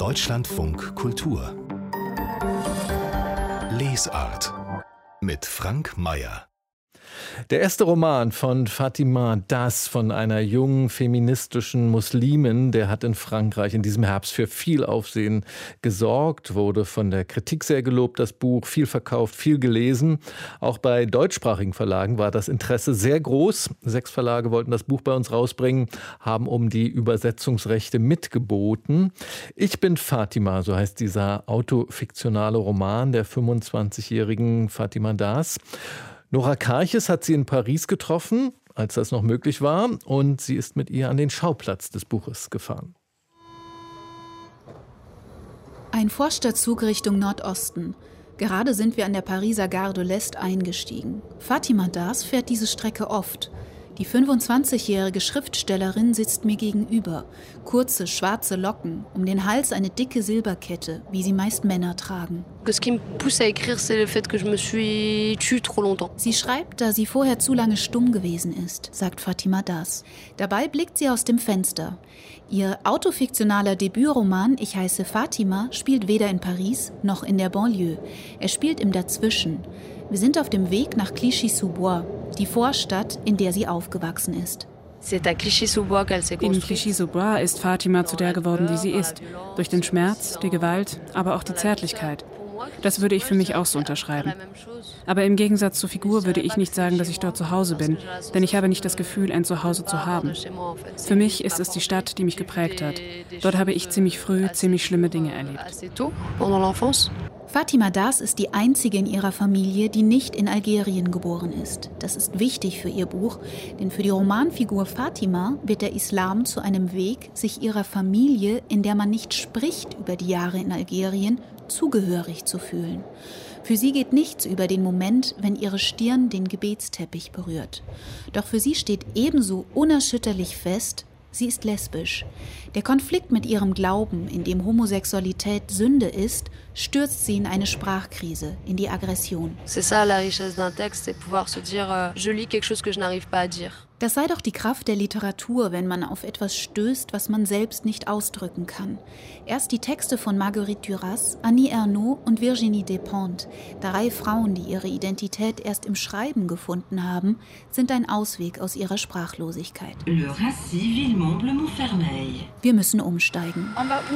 Deutschlandfunk Kultur Lesart mit Frank Mayer. Der erste Roman von Fatima Das, von einer jungen feministischen Muslimin, der hat in Frankreich in diesem Herbst für viel Aufsehen gesorgt, wurde von der Kritik sehr gelobt, das Buch, viel verkauft, viel gelesen. Auch bei deutschsprachigen Verlagen war das Interesse sehr groß. 6 Verlage wollten das Buch bei uns rausbringen, haben um die Übersetzungsrechte mitgeboten. Ich bin Fatima, so heißt dieser autofiktionale Roman der 25-jährigen Fatima Das. Nora Karches hat sie in Paris getroffen, als das noch möglich war, und sie ist mit ihr an den Schauplatz des Buches gefahren. Ein Vorstadtzug Richtung Nordosten. Gerade sind wir an der Pariser Gare de l'Est eingestiegen. Fatima Das fährt diese Strecke oft. Die 25-jährige Schriftstellerin sitzt mir gegenüber. Kurze, schwarze Locken, um den Hals eine dicke Silberkette, wie sie meist Männer tragen. Sie schreibt, da sie vorher zu lange stumm gewesen ist, sagt Fatima Das. Dabei blickt sie aus dem Fenster. Ihr autofiktionaler Debütroman Ich heiße Fatima spielt weder in Paris noch in der Banlieue. Er spielt im Dazwischen. Wir sind auf dem Weg nach Clichy-sous-Bois, die Vorstadt, in der sie aufgewachsen ist. In Clichy-sous-Bois ist Fatima zu der geworden, die sie ist. Durch den Schmerz, die Gewalt, aber auch die Zärtlichkeit. Das würde ich für mich auch so unterschreiben. Aber im Gegensatz zur Figur würde ich nicht sagen, dass ich dort zu Hause bin, denn ich habe nicht das Gefühl, ein Zuhause zu haben. Für mich ist es die Stadt, die mich geprägt hat. Dort habe ich ziemlich früh ziemlich schlimme Dinge erlebt. Fatima Das ist die einzige in ihrer Familie, die nicht in Algerien geboren ist. Das ist wichtig für ihr Buch, denn für die Romanfigur Fatima wird der Islam zu einem Weg, sich ihrer Familie, in der man nicht spricht über die Jahre in Algerien, zugehörig zu fühlen. Für sie geht nichts über den Moment, wenn ihre Stirn den Gebetsteppich berührt. Doch für sie steht ebenso unerschütterlich fest, sie ist lesbisch. Der Konflikt mit ihrem Glauben, in dem Homosexualität Sünde ist, stürzt sie in eine Sprachkrise, in die Aggression. Das sei doch die Kraft der Literatur, wenn man auf etwas stößt, was man selbst nicht ausdrücken kann. Erst die Texte von Marguerite Duras, Annie Ernaux und Virginie Despentes, 3 Frauen, die ihre Identität erst im Schreiben gefunden haben, sind ein Ausweg aus ihrer Sprachlosigkeit. Wir müssen umsteigen.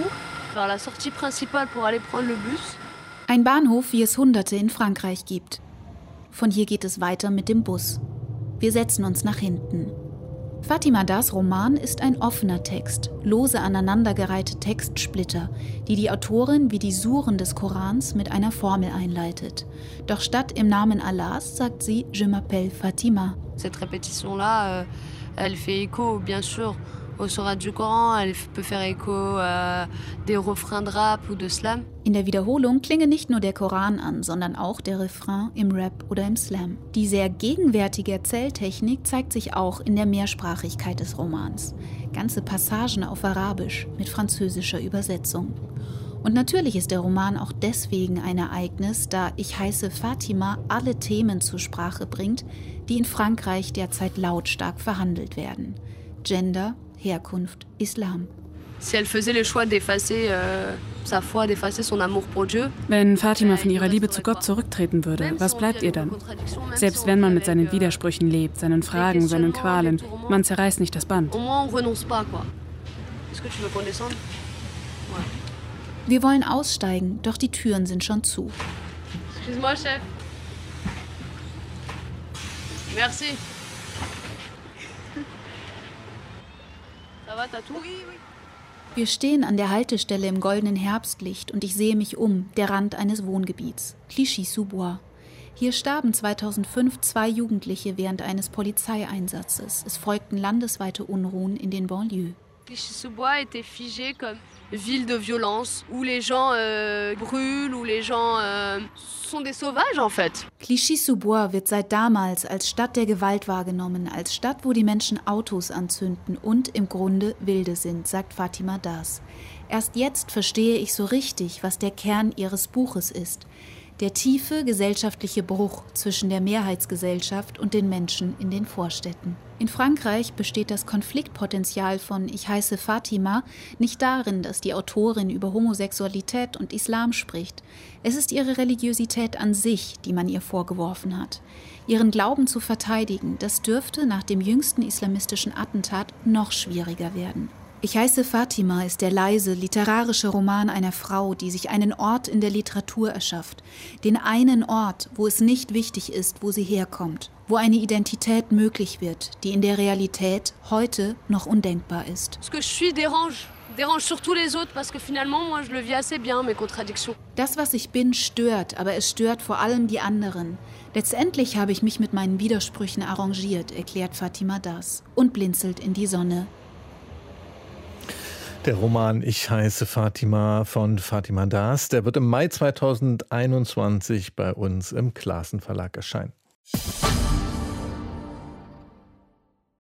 Ein Bahnhof, wie es Hunderte in Frankreich gibt. Von hier geht es weiter mit dem Bus. Wir setzen uns nach hinten. Fatima Das' Roman ist ein offener Text, lose aneinandergereihte Textsplitter, die die Autorin wie die Suren des Korans mit einer Formel einleitet. Doch statt im Namen Allahs sagt sie Je m'appelle Fatima. Cette répétition-là, elle fait écho, bien sûr, au Sourate du Coran, elle peut faire écho à des refrains de rap ou de slam. In der Wiederholung klinge nicht nur der Koran an, sondern auch der Refrain im Rap oder im Slam. Die sehr gegenwärtige Erzähltechnik zeigt sich auch in der Mehrsprachigkeit des Romans. Ganze Passagen auf Arabisch mit französischer Übersetzung. Und natürlich ist der Roman auch deswegen ein Ereignis, da Ich heiße Fatima alle Themen zur Sprache bringt, die in Frankreich derzeit lautstark verhandelt werden. Gender, Herkunft, Islam. Wenn Fatima von ihrer Liebe zu Gott zurücktreten würde, was bleibt ihr dann? Selbst wenn man mit seinen Widersprüchen lebt, seinen Fragen, seinen Qualen, man zerreißt nicht das Band. Wir wollen aussteigen, doch die Türen sind schon zu. Excuse-moi, Chef. Merci. Wir stehen an der Haltestelle im goldenen Herbstlicht und ich sehe mich um, der Rand eines Wohngebiets, Clichy-sous-Bois. Hier starben 2005 2 Jugendliche während eines Polizeieinsatzes. Es folgten landesweite Unruhen in den Banlieues. Clichy-sous-Bois était figé comme ville de violence, où les gens brûlent, où les gens sont des sauvages en fait. Clichy-sous-Bois wird seit damals als Stadt der Gewalt wahrgenommen, als Stadt, wo die Menschen Autos anzünden und im Grunde Wilde sind, sagt Fatima Das. Erst jetzt verstehe ich so richtig, was der Kern ihres Buches ist. Der tiefe gesellschaftliche Bruch zwischen der Mehrheitsgesellschaft und den Menschen in den Vorstädten. In Frankreich besteht das Konfliktpotenzial von Ich heiße Fatima nicht darin, dass die Autorin über Homosexualität und Islam spricht. Es ist ihre Religiosität an sich, die man ihr vorgeworfen hat. Ihren Glauben zu verteidigen, das dürfte nach dem jüngsten islamistischen Attentat noch schwieriger werden. Ich heiße Fatima ist der leise, literarische Roman einer Frau, die sich einen Ort in der Literatur erschafft. Den einen Ort, wo es nicht wichtig ist, wo sie herkommt. Wo eine Identität möglich wird, die in der Realität heute noch undenkbar ist. Das, was ich bin, stört, aber es stört vor allem die anderen. Letztendlich habe ich mich mit meinen Widersprüchen arrangiert, erklärt Fatima Das und blinzelt in die Sonne. Der Roman Ich heiße Fatima von Fatima Das, der wird im Mai 2021 bei uns im Classen Verlag erscheinen.